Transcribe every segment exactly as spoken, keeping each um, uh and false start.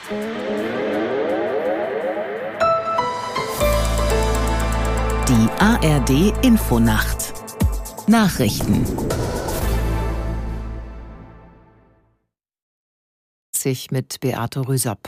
Die A R D-Infonacht Nachrichten mit Beate Rüsop.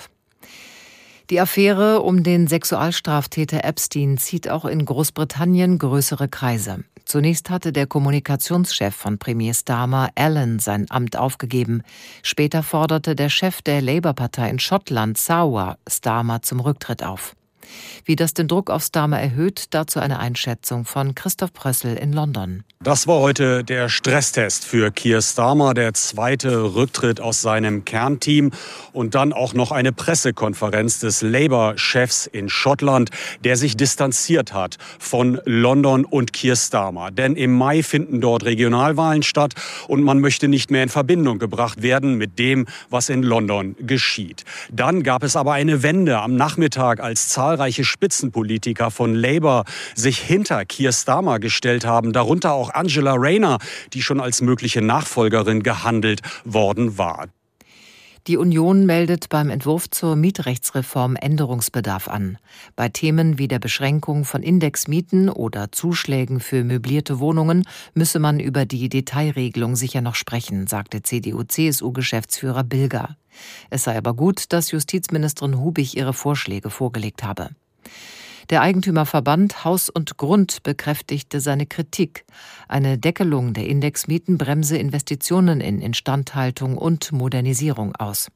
Die Affäre um den Sexualstraftäter Epstein zieht auch in Großbritannien größere Kreise. Zunächst hatte der Kommunikationschef von Premier Starmer, Allen, sein Amt aufgegeben. Später forderte der Chef der Labour-Partei in Schottland, Sawa, Starmer zum Rücktritt auf. Wie das den Druck auf Starmer erhöht, dazu eine Einschätzung von Christoph Prössel in London. Das war heute der Stresstest für Keir Starmer, der zweite Rücktritt aus seinem Kernteam und dann auch noch eine Pressekonferenz des Labour-Chefs in Schottland, der sich distanziert hat von London und Keir Starmer. Denn im Mai finden dort Regionalwahlen statt und man möchte nicht mehr in Verbindung gebracht werden mit dem, was in London geschieht. Dann gab es aber eine Wende am Nachmittag, als zahlreiche Spitzenpolitiker von Labour sich hinter Keir Starmer gestellt haben, darunter auch Angela Rayner, die schon als mögliche Nachfolgerin gehandelt worden war. Die Union meldet beim Entwurf zur Mietrechtsreform Änderungsbedarf an. Bei Themen wie der Beschränkung von Indexmieten oder Zuschlägen für möblierte Wohnungen müsse man über die Detailregelung sicher noch sprechen, sagte C D U-C S U-Geschäftsführer Bilger. Es sei aber gut, dass Justizministerin Hubig ihre Vorschläge vorgelegt habe. Der Eigentümerverband Haus und Grund bekräftigte seine Kritik. Eine Deckelung der Indexmieten bremse Investitionen in Instandhaltung und Modernisierung aus.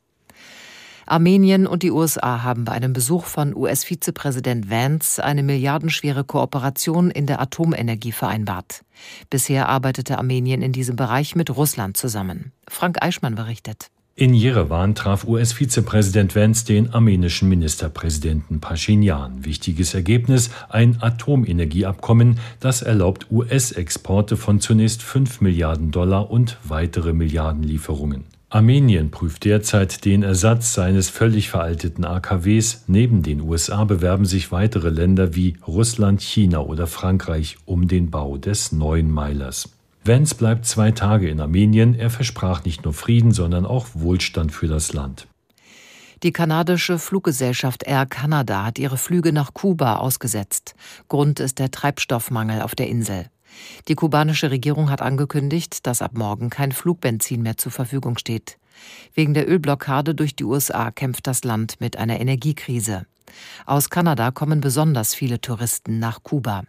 Armenien und die U S A haben bei einem Besuch von U S-Vizepräsident Vance eine milliardenschwere Kooperation in der Atomenergie vereinbart. Bisher arbeitete Armenien in diesem Bereich mit Russland zusammen. Frank Eichmann berichtet. In Jerewan traf U S-Vizepräsident Vance den armenischen Ministerpräsidenten Paschinjan. Wichtiges Ergebnis: ein Atomenergieabkommen, das erlaubt U S-Exporte von zunächst fünf Milliarden Dollar und weitere Milliardenlieferungen. Armenien prüft derzeit den Ersatz seines völlig veralteten A K Ws. Neben den U S A bewerben sich weitere Länder wie Russland, China oder Frankreich um den Bau des neuen Meilers. Vance bleibt zwei Tage in Armenien. Er versprach nicht nur Frieden, sondern auch Wohlstand für das Land. Die kanadische Fluggesellschaft Air Canada hat ihre Flüge nach Kuba ausgesetzt. Grund ist der Treibstoffmangel auf der Insel. Die kubanische Regierung hat angekündigt, dass ab morgen kein Flugbenzin mehr zur Verfügung steht. Wegen der Ölblockade durch die U S A kämpft das Land mit einer Energiekrise. Aus Kanada kommen besonders viele Touristen nach Kuba.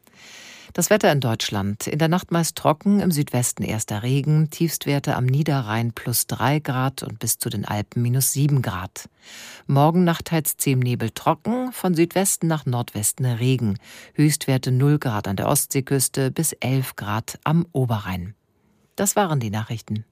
Das Wetter in Deutschland. In der Nacht meist trocken, im Südwesten erster Regen, Tiefstwerte am Niederrhein plus drei Grad und bis zu den Alpen minus sieben Grad. Morgen Nacht teils Nebel trocken, von Südwesten nach Nordwesten Regen. Höchstwerte null Grad an der Ostseeküste bis elf Grad am Oberrhein. Das waren die Nachrichten.